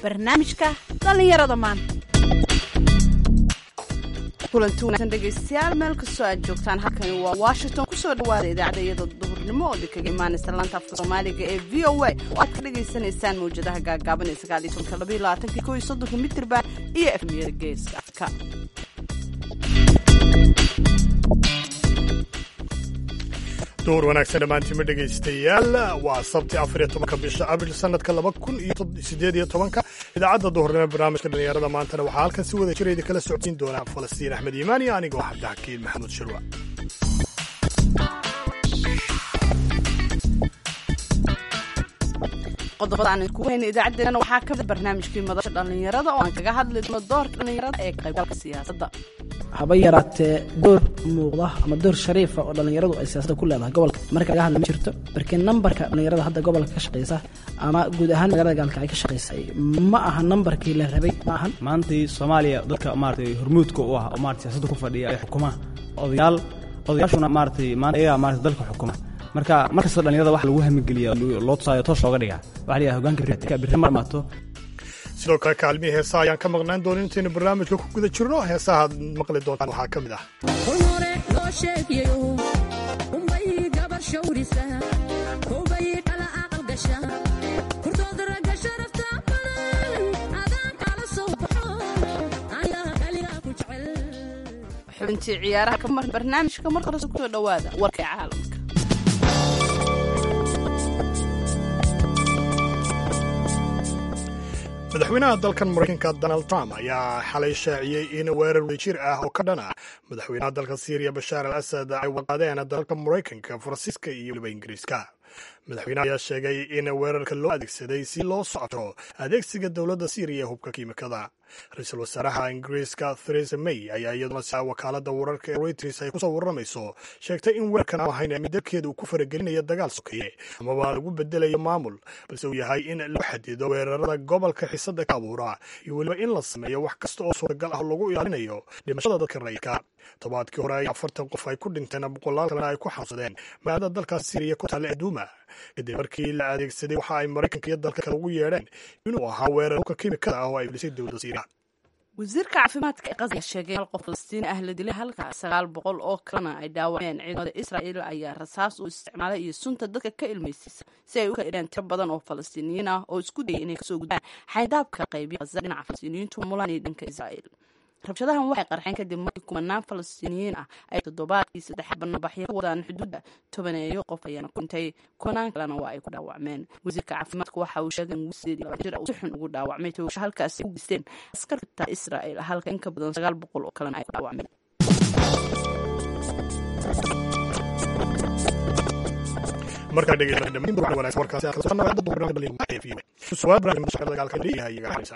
barnaamijka dhallinyarada maanta. kulanti wanaagsan dhegaystayaal meel kastoo aad joogtaan halkani waa Washington kusoo dhawaada idaacadda iyadoo duhurnimo oo kaga imaanaysa laanta afka Soomaaliga ee VOA oo aad ka dhagaysanaysaan mawjadaha gaagaaban ee 1922 mitirba iyo FM Geeska Afrika. door wanaagsan dhammaantiin dhegaystayaal waa sabti 14 bisha abril sanadka 2018 idaacadda duhurnimo barnaamijka dhalinyarada maantana waxaa halkan si wada jireeda kala socodsiin doona Falastiin Axmed Iimaan iyo anigoo Cabdixakiin Maxamuud Shirwa. qodobadaan ku weyn idaacadeena waxaa ka mid barnaamijkii madasha dhalinyarada oo aan kaga hadli doono doorka dhalinyarada ee ka qaybgalka siyaasadda. haba yaraatee door muuqda ama door shariifa oo dhalinyaradu ay siyaasadda ku leedahay gobolka marka laga hadla ma jirto barkin nambarka dhalinyarada hadda gobolka ka shaqeysa ama guud ahaan magaalada gaalka ay ka shaqeysay ma aha nambarkii la rabay ma ahan. maantii Soomaaliya dadka maartay hormuudka u ah oo maartay siyaasadda ku fadhiya ay xukumaan odayaashuna maartay maanta dalka xukuma marka markasta dhalinyarada wax lagu hamigeliyo loo tusaayo toos looga dhigaa waxa la yiraahdaa hoggaanka birri marmaato. sidoo kale kaalmihii heesaha ayaan ka maqnaan doonin intaynu barnaamijka ku guda jirno. heesaha maqli doontaan waxaa ka mid ah xubintii ciyaaraha ka mar barnaamijka mar hore ku soo dhawaada warka caalamka. madaxweynaha dalkan Mareykanka Donald Trump ayaa xalay shaaciyay in weerar wadajir ah oo ka dhana madaxweynaha dalka Syria Bashar al-Assad ay wadeen dalka Mareykanka, Faransiiska iyo Ingiriiska. madaxweynaha ayaa sheegay in weerarka loo adeegsaday si loo socdo adeegsiga dowladda Syria hubka kiimikada. ra'iisul wasaaraha Ingiriiska Theresa May ayaa iyaduna si wakaaladda wararka ee Reuters ay kusoo waramayso sheegtay in weerarkan aan ahayn midabkeedu uu ku faragelinayo dagaal sokeeye amaba lagu bedelayo maamul, balse uu yahay in loo xadido weerarada gobolka xiisada ka abuura iyo weliba in la sameeyo wax kasta oo suuragal ah lagu ilaalinayo dhimashada dadka rayidka. todobaadkii hore 40 qof ay ku dhinteen, boqolaal kalena ay ku xanuunsadeen magaalada dalka Syria ku taal Aduuma kadib markii la adeegsaday waxa ay Mareykanka iyo dalka kale ugu yeedheen inuu ahaa weerar hubka kiimikada ah oo ay filisay dowladda Syria. wasiirka caafimaadka ee Gaza sheegay hal qof Falastiin ah la dilay halka 900 oo kalena ay dhaawaceen. ciidamada Israa'iil ayaa rasaas u isticmaalay iyo sunta dadka ka ilmeysiisa si ay u ka dhigeen tiro badan oo Falastiiniyiin ah oo isku dayay inay ka soo gudbaan xaydaabka qaybiga Gaza dhinaca Falastiiniyiintu mulaan dhanka Israa'iil. rabshadahan waxay qarxeen kadib markii kumanaan Falastiiniyiin ah ay toddobaadkii 3 bannaanbaxyo ka wadaan xuduudda. 10 qof ayaana ku dhintay, kumanaan kalena waa ay ku dhaawacmeen. wasiirka caafimaadka waxa uu sheegay in wiilkeedii 2 jir ah uu si xun ugu dhaawacmay toogasho halkaas ay u geysteen askarta Israa'iil halka in ka badan 900 oo kalena ay ku dhaawacmeen. marka dhageysan dhamaan wax wanaagsan warkaasi aad ka soo nawaada barnaamijka dhalinyarada ee su'aal barnaamijka dagaalka leeyahay iyaga xariisa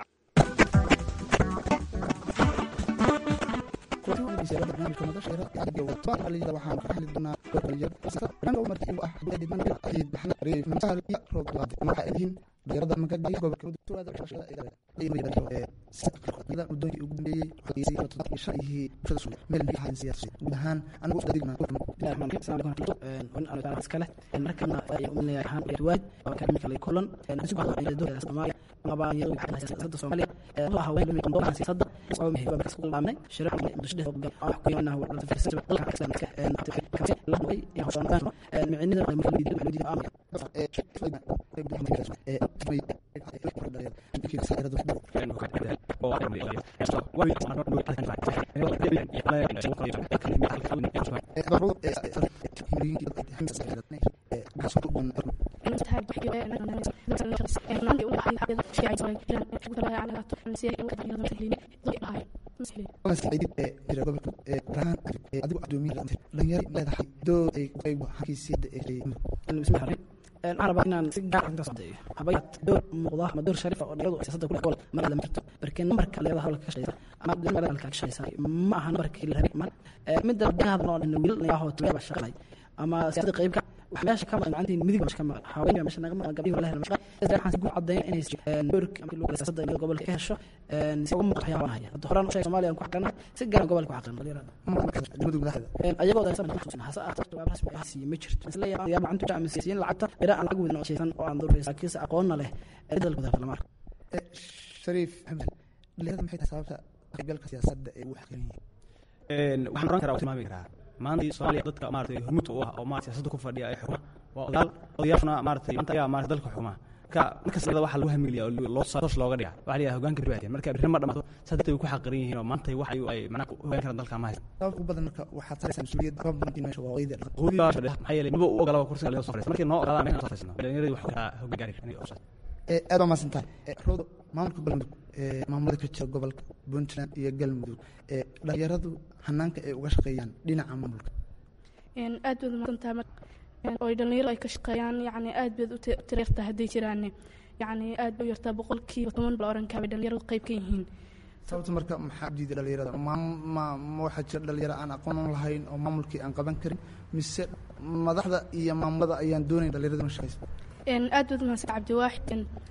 barnaamijka madasha dhalinyarada waxaan ka hadli doonaa dhalinyarada markii uu ah dibadda ay baxna reeyay iyo roobada waxa ay yihiin dhalinyarada magaalada gobolka Mudug shaqada ay sida mudooyinka ugu dambeeyay xogeysiga dadka shaqeeyay bulshada Soomaaliya meel ay hayaan siyaasad guud ahaan anagu isku digna aan iskale markana ay u leeyahay riwaayad oo ka mid ah kulan isugu ah dowladda Soomaaliya aba iyo siyaasadda Soomaaliya oo haween min qodobada siyaasadda oo muhiim ah kasoo laabnay shirka bulshada oo ah ku yana wada fiirsan dalka islaamka la way iyo Soomaaliya micnida ay markii عربا إن سجع تصدق حبيت دور موضوع ما دور شريفة ونرد سياسة كل قول ما لم يرتب بركن نمبر كله هذا هو الكشيء ما بدنا نمبر الكشيء ما هنمبر كله هذا ما مدة هذا نوع إنه ويل ياهو تبع الشغلة أما سياسة قريبك وحماش كمان عندي مدير مش كمان حاولنا مش نغمة قبل ولا هلا مش إذا حنقول عضين إني نورك أمك لو سياسة إنه قبل كهش نسوي مقطع واحد الدهران شيء سوماليا نكحنا سجل قبل كحقنا غير هذا أيوة ده سمع حسا أعتقد بس بحسي مشرت مثل يا ما عنده جامع سياسيين العتة إذا أنا أقول إنه شيء ثان وأنظر في ساكيس أقولنا له إذا الكذا في المارك shariif xamed dhalinyarada maxay tahay sababta qaybgalka siyaasadda ee ugu xaqin yihiin waxaan oran karaa oo tilmaami karaa maanta Soomaaliya dadka maartay hormuud u ah oo maartay siyaasadda ku fadhiya ay xukuma waa odayaashuna maartay maanta ayaa maartay dalka xukuma markasta waxa lagu hamiliyaa loo soo looga dhigaa waxa la hoggaanka riwaayad marka birnimo dhamato saddex ay ku xaqirin yihiin oo maanta wax ay macna hoggaan karaan dalka ma haysan sababta ugu badan marka waxa saaraysan mas'uuliyad ka badan meesha waa wayda maxay yeelay naba u ogolaa kursiga laga soo fariisto markii noo ogolaadaan inaan soo fariisno dhalinyaradu wax ka hoggaan gaari inay oo aad baa maasantahay roodo maamulka galmudug maamulada ka jira gobolka Puntland iyo galmudug dhalinyaradu hanaanka ay uga shaqeeyaan dhinaca maamulka aad baad maasantahay oo dhalinyaradu ay ka shaqeeyaan yani aad baad u tireertaa haday jiraan yani aad u yartaa 10% la oran kara dhalinyaradu qayb ka yihiin sababta marka maxaa diiday dhalinyarada ma waxa jira dhalinyaro aan aqoon lahayn oo maamulkii aan qaban karin mise madaxda iyo maamulada ayaan doonayn dhalinyarada ma shaqeyso aad baad maasan cabdi waaxid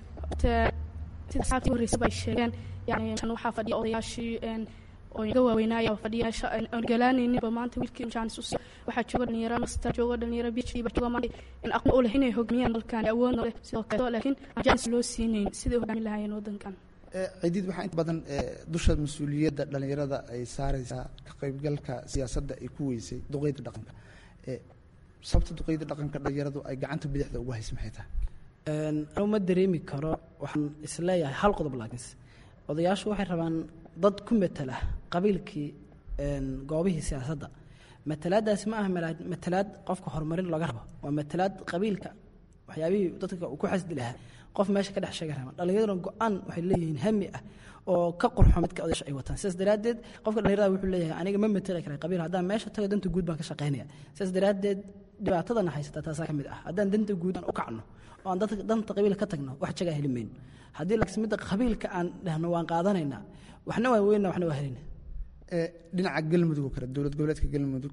sida saabtii horreysay bay sheegeen yani waxa fadhiya odayaashii oo iga waaweynaya fadhiya aan galaanaynin maanta wiilkii chance waxa jooga dhalinyaro master jooga dhalinyaro PhD ba jooga maanta in aqoon u leh inay hogaamiyaan dalkan awood leh sidoo kale laakiin chance loo siinayn sidii hogaami lahaayeen wadankan ciidid waxa inta badan dusha mas'uuliyadda dhalinyarada ay saaraysaa ka qaybgalka siyaasadda ay ku weysay duqeyda dhaqanka sababta duqeyda dhaqanka dhalinyaradu ay gacanta bidixda ugu hayso maxay tahay aan ma dareemi karo waxaan isleeyahay hal qodob laakiin odayaashu waxay rabaan dad ku metela qabiilkii goobihii siyaasadda matalaadaas ma aha matalaad qofka horumarin laga rabo waa matalaad qabiilka waxyaabihii dadka ku xasdi lahaa qof meesha ka dhex sheegay raba dhalinyarada go'aan waxay leeyihiin hami ah oo ka qurxo midka odayaasha ay wataan sidaas daraadeed qofka dhalinyarada wuxuu leeyahay aniga ma matala karay qabiil haddaan meesha tago danta guud baan ka shaqaynaya sidaas daraadeed dhibaatadana haysata taasaa ka mid ah haddaan danta guud aan u kacno oo aan danta qabiilka ka tagno wax jagaa heli mayno haddii laakiin midda qabiilka aan dhahno waan qaadanaynaa waxna waa weynaa waxna waa helina dhinaca galmudug kale dowlad goboleedka galmudug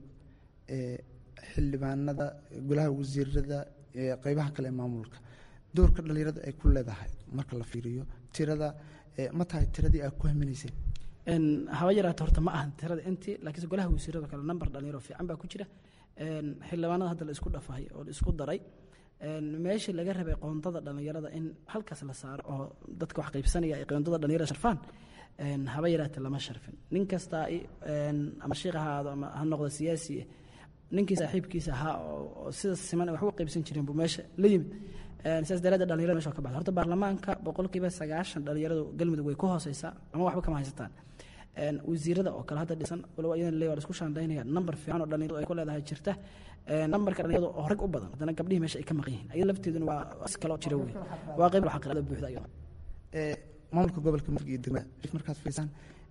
xildhibaanada golaha wasiirada qaybaha kale ee maamulka doorka dhalinyarada ay ku leedahay marka la fiiriyo tirada ma tahay tiradii aad ku haminaysay haba yaraata horta ma ahan tirada intii laakiinse golaha wasiirada kale number dhalinyaro fiican baa ku jira xildhibaanada hadda la isku dhafahay oo la isku daray meeshii laga rabay qoondada dhalinyarada in halkaas la saaro oo dadka wax qaybsanaya ay qoondada dhalinyarada sharfaan haba yaraata lama sharfin nin kasta ama sheekh ha ahaado ama ha noqdo siyaasi ninkii saaxiibkiisa ahaa oo sida siman wax u qaybsan jireen buu meesha la yimid sidaas daraadeed dhalinyarada meesha ka baxda horta baarlamaanka 90% dhalinyaradu galmudug way ku hooseysaa ama waxba kama haysataan wasiirada oo kale hadda dhisan walow ayaan leeyahay isku shaandaynaya number fiican oo dhalinyaradu ay ku leedahay jirta numberka dhalinyaradu oo rag u badan hadana gabdhihi meesha ay ka maqan yihiin ayay lafteeduna waa kala jira weyn waa qayb xaqada buuxda ayada maamulka gobolka mudug iyo degmada markaad fiirsan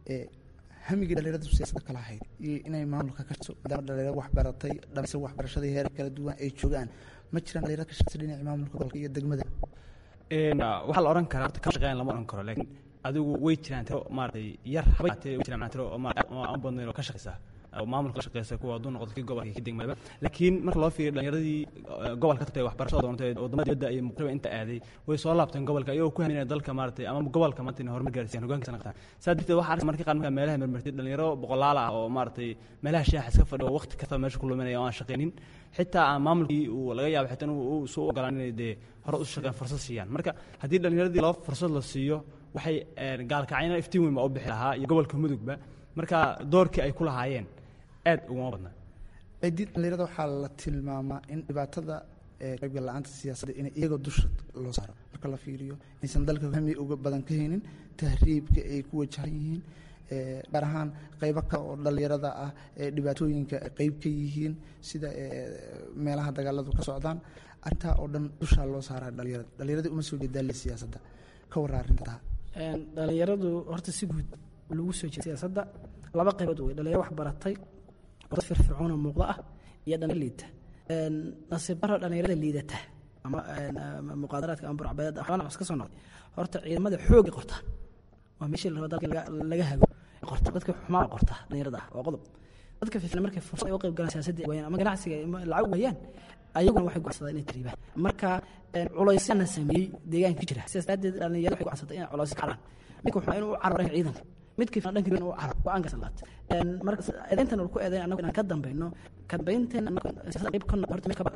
hamiga dhalinyarada siyaasadda kala ahayd iyo inay maamulka ka shaqeyso maadaama dhalinyarada wax baratay dhammaysa waxbarashada heer kala duwan ay joogaan ma jiraan dhalinyarada ka shaqeysa dhinaca maamulka gobolka iyo degmada waxaa la oran karaa horta ka shaqeeyaan lama oran karo laakiin adigu way jiraan tiro maartay yar habaytay way jiraan tiro oo aan badnayn oo ka shaqeysa oo maamulka ka shaqeysa kuwa doon noqdo kii gobolka ka degmada laakiin marka loo fiiriyo dhalinyaradii gobolka ka tagtay waxbarashada doontay wadamada dibadda ay muqraba inta aaday way soo laabteen gobolka iyagoo ku haminaya dalka maartay ama gobolka maanta inay horumar gaarsiiyaan hoggaankiisa naqtaan sababtoo waxa arka markii qaar meelaha marmartay dhalinyaro boqolaal ah oo maartay meelaha shaax iska fadhiyo waqti kasta meesha ku luminaya oo aan shaqeynin xitaa aan maamulkii uu laga yaabo xitaa uu soo ogolaan inay dee hore u shaqeyn fursad siiyaan marka haddii dhalinyaradii loo fursad la siiyo waxay gaalkacayna iftiin weyn baa u bixi lahaa iyo gobolka mudugba marka doorkii ay ku lahaayeen aad uguma badna ciidid dhalinyarada waxaa la tilmaamaa in dhibaatada qaybgal la'aanta siyaasadda inay iyagoo dusha loo saaro marka la fiiriyo inaysan dalka hami uga badan ka haynin tahriibka ay ku wajahan yihiin gaar ahaan qaybo kale oo dhalinyarada ah dhibaatooyinka qayb ka yihiin sida meelaha dagaaladu ka socdaan arrintaa oo dhan dushaa loo saaraa dhalinyaradii uma soo jeedaaley siyaasadda ka warra arrintaa dhalinyaradu horta si guud lagu soo jeeda siyaasadda laba qaybood wey dhalinyaro wax baratay oo dad firfircoon oo muuqda ah iyo dhalinyaro liita nasiib daro dhalinyarada liidata ama muqaadaraadka ama burcbadeed waxbana iska soo noqday horta ciidamada xooga qorta waa meeshii la rabo dalka laga hago qorta dadka xumaa qorta dhalinyarada ah waa qodob dadka fiican markay fursad ay u qayb galaan siyaasadda waayaan ama ganacsiga lacag waayaan ayaguna waxay go'aansadaan inay tariibaan marka culaysyana sameeyey deegaanka jira sidaas daraadeed dhalinyarada waxay go'aansadeen inay culays ka cararaan midka wuxuu inuu u cararo ciidanka midkii fana dhanka inuu cararo go'aanka salaad marka eedayntan ku eedayn annagu inaan ka dambayno ka dambaynteen annagu siyaasadda qayb ka horta meel ka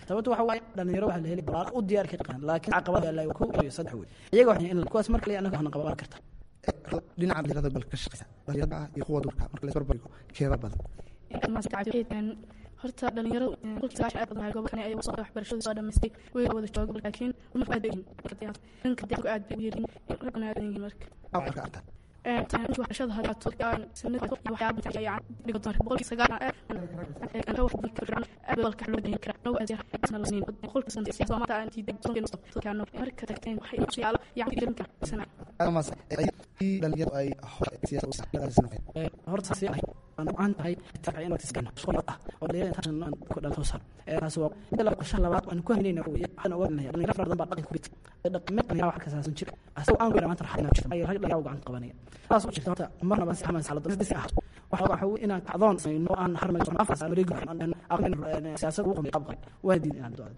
sababta waxa waaye dhalinyaro waxa la heli balaar u diyaar ka qaan laakiin caqabada la ku iyo saddex weey iyaga waxay in kuwaas marka la anaga waxna qaban karta dhinaca dhalinyarada balka shaqeysa dhalinyarada iyo kuwa durka marka la isbarbar dhigo keeba badan horta dhalinyaradu kulka aad badan gobolkan ay soo waxbarashada soo dhameystay way wada jooga laakiin uma faa'iideyn dhanka dadku aad bay u yeelin ragana aad yihiin marka tan waxbarashada hada toodkaan sanad waxyaabo yani dhigodan boqolkiiba 9 aan wax fikiraan gobolka loo deyn kara noo aad yahay lasnin boqolkiiba 9 siyaasada maanta aan tiiday toodkaan marka tagteen waxay u su'aalo yani idinka sana ama dhalinyaradu ay horta si ay aan tahay taqaan wax iskan shaqo ah oo leeyahay tan ku dhalto sar taas waa inta la qorshe labaad aan ku helinay aan ogaanay dhalinyaro fara badan baa dhaqan ku bit dhaqameedna wax ka saasan jir asoo aan weyn maanta raxayna jirta ay rag dhayaw gacan qabanaya taas oo jirta marna baan si xamaan salad dadis ah waxa inaan kacdoon sayno aan harmay soo afas aan reego aan aqoon siyaasad u qomay qabqan waadin inaan dood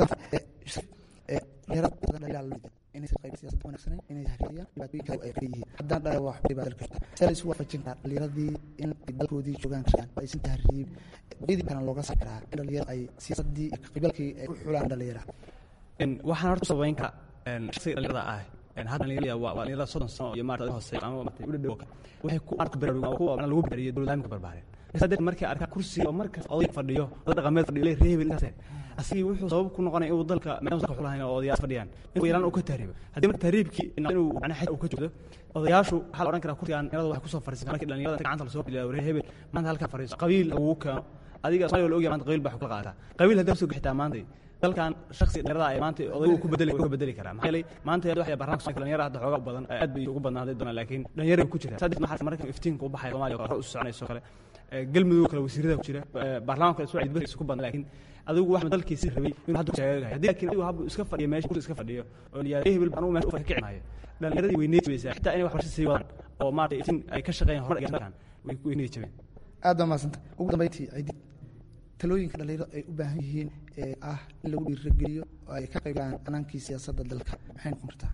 inay qayb siyaasad wanaagsan inay hagaajiya baadkiisa ay qeeyeen haddana dhalay wax badal karta salis waa fajin dhalinyaradi in dalkoodii joogaan karaan ay sin tahriib bidii kana looga saaraa dhalinyarada ay siyaasadii qabilkii ay u xulaan dhalinyarada waxaan horta sabayn ka dhalinyarada ah hadda dhalinyarada waa dhalinyarada 30 sano iyo maartay hoose ama maartay u dhadhow waxay ku arka baraaruga kuwa lagu bariyo dowladda barbaareen saddex markii arka kursi oo markaas oday fadhiyo dad dhaqameed fadhiyo reebel intaas asii wuxuu sabab ku noqonay inuu dalka meesha ka xulahayn oo odayaal fadhiyaan inuu yaraan uu ka taariibo hadii marka taariibkii inuu macna xad uu ka joogo odayaashu waxa la oran karaa kursigan dhalinyarada wax ku soo fariisan markii dhalinyarada gacanta la soo dhilaa reebel maanta halka fariiso qabiil uu ka adiga soo loo ogyahay maanta qabiil baa ku qaata qabiil haddii soo xitaa maanta dalkan shakhsi dhalinyarada ay maanta oday uu ku bedeli karaa maxay leey maanta waxa barnaamij soo dhalinyarada hadda xooga badan aad bay ugu badnaaday doona laakiin dhalinyarada ku jira saddex marka marka iftiinka u baxay Soomaaliya oo u soconayso kale galmudug kala wasiirada ku jira baarlamaanka soo cid bari isku badan laakiin adigu wax dalkiisa rabay inuu hadda sheegay hadii laakiin adigu hab iska fadhiyo meesha kursi iska fadhiyo oo liyahay hebel baan u meesha u fakicinayo dhalinyaradii way neeyaysaa xitaa inay wax barasho sii wadaan oo maanta in ay ka shaqeeyaan hor dhaqan way ku inay jabeen aad ma santa ugu dambeyntii ay talooyinka dhalinyarada ay u baahan yihiin ah in lagu dhiirigeliyo oo ay ka qaybaan anaankii siyaasadda dalka maxay noqon kartaa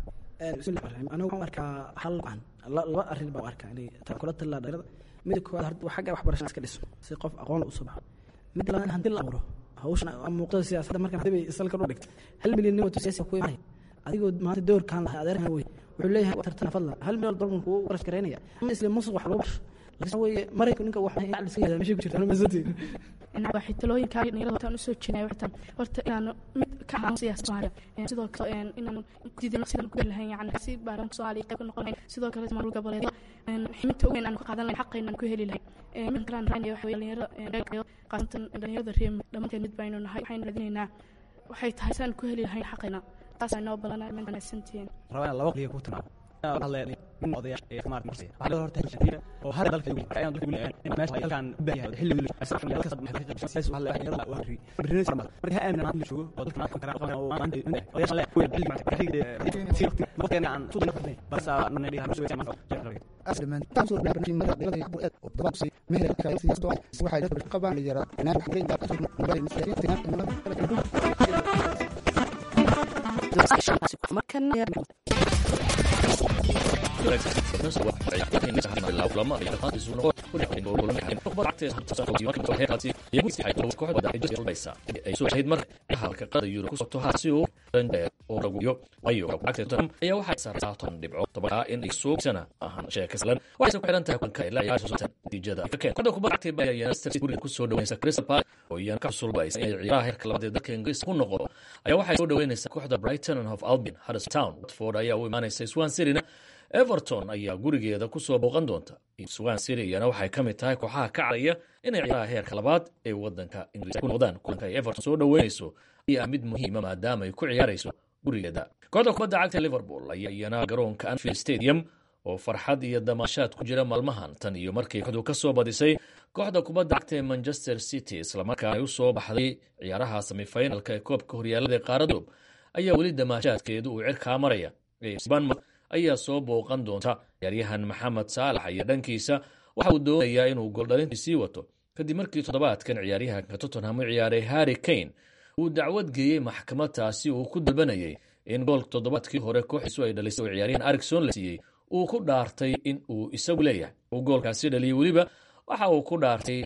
anigu waxaan arkaa hal aan laba arrin baan arkaa inay kula talaa dhalinyarada mid koowaad xagga waxbarashada iska dhiso si qof aqoon u soo baxo mid labaad hanti la abuuro hawshan muuqda siyaasadda marka hadii isalka u dhigto 1 milyan oo siyaasi ku imaanay adigoo maanta doorkan la adeerkan way wuxuu leeyahay tartan fadlan 1 milyan dollar ku qarash gareynaya ama isla musuq wax loo barsho laakiin way maraykan ninka wax ay iska yahay meesha ku jirta ma satiin in waxay talooyinka dhalinyarada tan u soo jeedinay waxtan horta inaan mid ka aan siyaasad Soomaaliya sidoo kale inaan diidano sidaan ku leeyahay yani si baaran Soomaaliya qayb noqonay sidoo kale maamul goboleed ximta weyn aan ku qaadan lahayn xaqeena ku heli lahayn min kala raanay wax dhalinyarada qaantan dhalinyarada reem dhamaanteen mid baynu nahay waxaan radinaynaa waxay tahay san ku heli lahayn xaqeena taas ay noo balanay min santiin rabaa laba qiyo ku timaado الله من قضية إخمار مرسي وعلى ظهر تهجير وهذا ذلك يقول أيضا ذلك يقول إن ماشي كان بيها الحل اللي أسرع من الكسب محقق بس وعلى يلا وهري برنس فرمات مريها أمن عن شو وذلك ما كان قرار وما عندي ويش لا هو يبلغ معك كثير سيرتي ممكن عن صوت نفسي بس من اللي هم شوية ما أصل من تنصر بنفسي مرة بلغ يقبل وضبط مهل كايس يسوع واحد بالقبع اللي جرى أنا بحكي ده قصة موبايل مسكين Everton ayaa gurigeeda ku soo booqan doonta. Swan City iyana waxay ka mid tahay kooxaha ka cadaya inay ciyaaraha heerka labaad ee wadanka Ingiriiska ku noqdaan. Kulanka ay Everton soo dhaweynayso ayaa mid muhiim ah maadaama ay ku ciyaarayso gurigeeda. Kooxda kubadda cagta Liverpool ayaa iyana garoonka Anfield Stadium oo farxad iyo damaashaad ku jira maalmahan tan iyo markii kooxdu ka soo badisay kooxda kubadda cagta ee Manchester City isla markaana ay u soo baxday ciyaaraha semi-finalka ee koobka horyaalada ee qaaradda ayaa weli damaashaadkeedu uu cirka maraya. ayaa soo booqan doonta ciyaaryahan Maxamed Saalax iyo dhankiisa waxa uu doonayaa inuu gool dhalintiisii wato kadib markii toddobaadkan ciyaaryahanka Tottenham u ciyaaray Harry Kane uu dacwad geeyay maxkamadaasi uu ku dalbanayay in gool toddobaadkii hore kooxiisu ay dhalisay ciyaaryahan Erikson la siiyay uu ku dhaartay in uu isagu leeyahay uu goolkaasi dhaliyay waliba waxa uu ku dhaartay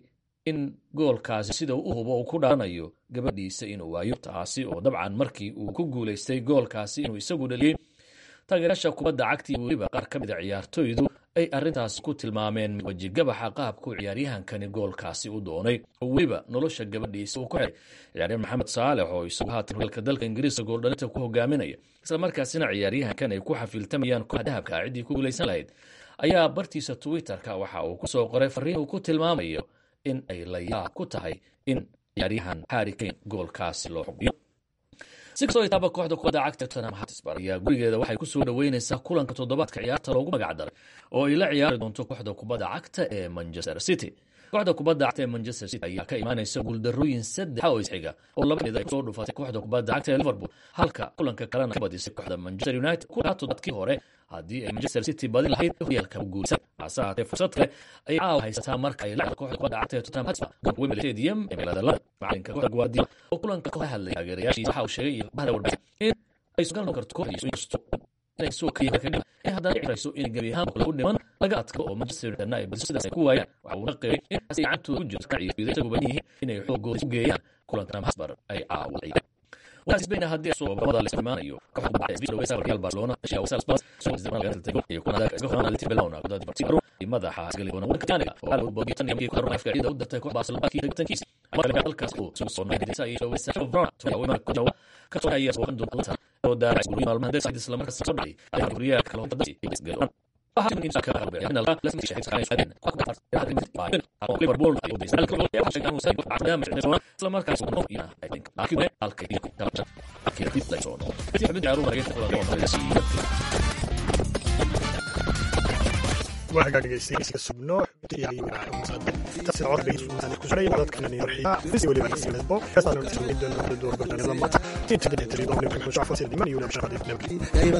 in goolkaasi sida u hubo uu ku dhaanayo gabadhiisa inuu waayo, taasi oo dabcan markii uu ku guulaystay goolkaasi inuu isagu dhaliyey taageerayaasha kubadda cagta iyo weliba qaar ka mid a ciyaartoydu ay arrintaasi ku tilmaameen wejigabaxa qaabku ciyaaryahankani goolkaasi u doonay oo weliba nolosha gabadhiisa uu ku xiray. ciyaaryahan maxamed saalex oo isagu haatan horyaalka dalka ingiriiska gooldhalinta ku hogaaminaya islamarkaasina ciyaaryahankan ay ku xafiiltamayaan kooxda dahabka ciddii ku guulaysan lahayd ayaa bartiisa Twitter-ka waxa uu ku soo qoray fariin uu ku tilmaamayo in ay la yaab ku tahay in ciyaaryahan Harry Kane goolkaasi loo xubiyo. si kastoo itaaba kooxda kubadda cagta Tottenham Hotspur ayaa gurigeeda waxay ku soo dhaweynaysaa kulanka toddobaadka ciyaarta loogu magac daray oo ay la ciyaari doonto kooxda kubadda cagta ee Manchester City. kooxda kubadda cagta ee Manchester City ayaa ka imaanaysa guuldarrooyin 3 oo isxiga oo laba mid ay soo dhufatay kooxda kubadda cagta ee Liverpool, halka kulanka kalena ka badisay kooxda Manchester United ku toddobaadkii hore. haddii ay Manchester City badin lahayd horyaalka u guulaysan asaatee fursad kale ay caawa haysataa marka ay la kooxda kubadda cagta ee Tottenham Hotspur Wembley Stadium ee magaalada London. macalinka kooxda Guardiola oo kulanka ka hadlay taageerayaashiisa waxa uu sheegay iyo bahda warbaahinta in ay sugan karto kooxdiisu inay soo kiyada kadib ee haddana cirayso in gebi ahaan kula u dhiman laga adko oo Manchester United ay badiso sidaas ay ku waayaan. waxa uu naqay in ay gacantu u jirto ka ciyaartoyda isagu badan yihiin inay xoogooda u geeyaan kulanka Tottenham Hotspur ay caawa واسبين هدي سو بمضى الاستمانيو كحب بعد بيلو ويسا ريال برشلونه اشياء وسال سباس سو زمان قالت تقول يكون هذاك اسبوعنا اللي تبلونا قد ديبورتيفو لماذا حاسقلي هنا وكانك وقالوا بوجيتن يمكن يكون في عيد ودت كوب برشلونه كي تنكيس ما لك الكاسكو سو صون دي ساي سو ويسا برا تو وما كجوا كتو هي سو عندهم قلت ودا يقولوا ما المهندس عيد السلام ركز صدري اي ريال كلام تدسي يسقلون واحد من ساكر قلبي يعني الله لازم تشهد خايف فين اكبر هذا من باين او ليفربول او دي سالك عشان كانوا سايب عدام السلام ركز صدري يا اي ثينك لكن الكي كده في تلاقون في حد يعرف رأيه واحد يستيقظ السبنوع تسعة بيسون كشري عدد كنا نرحيا في ولي بس الأسبوع بس أنا نتكلم جدا عن الدور بين اللمات تجد تريد أن يكون مشروع فصيل دمني ولا مشروع ديف نبلي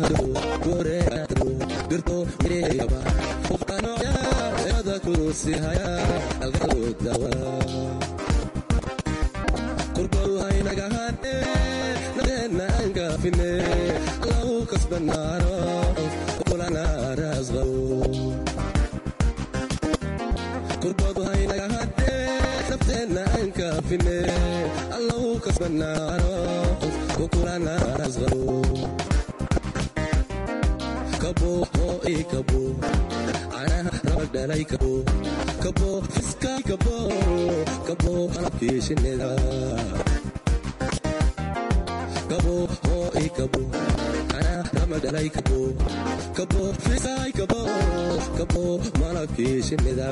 الله كسب النار وكلنا رزقه قربض هينا هدي نبتنا انكافني الله كسب النار وكلنا رزقه كبو هوي كبو انا ربك دلي كبو كبو فسكاي كبو كبو انا كيشني كبو هوي كبو أنا رمى دلي كبو كبو فيساي كبو كبو مالكيش الندى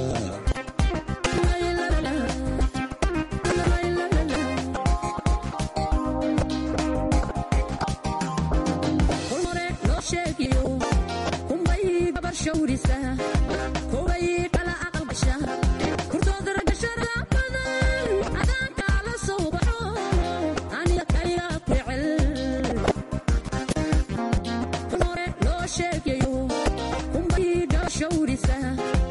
هنوري لو شاكيو هم بي قبر شوري سها هو بي على أقل بشا كرتو درق شرع بدن عدانك على صوبحو أني كيلا فعل هنوري لو شاكيو هم بي قبر شوري سها